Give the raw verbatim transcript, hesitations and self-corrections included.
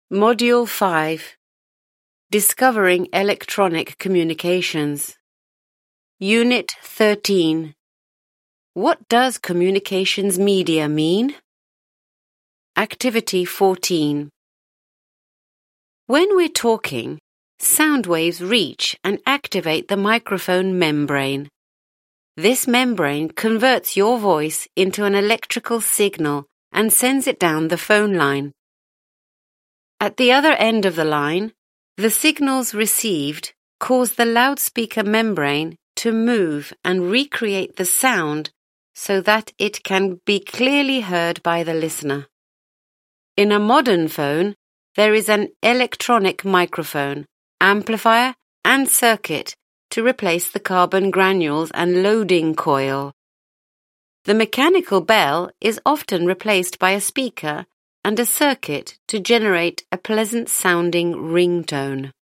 Module five. Discovering Electronic Communications. Unit thirteen. What does communications media mean? Activity fourteen. When we're talking, sound waves reach and activate the microphone membrane. This membrane converts your voice into an electrical signal and sends it down the phone line. At the other end of the line, the signals received cause the loudspeaker membrane to move and recreate the sound so that it can be clearly heard by the listener. In a modern phone, there is an electronic microphone, amplifier, and circuit to replace the carbon granules and loading coil. The mechanical bell is often replaced by a speaker and a circuit to generate a pleasant-sounding ringtone.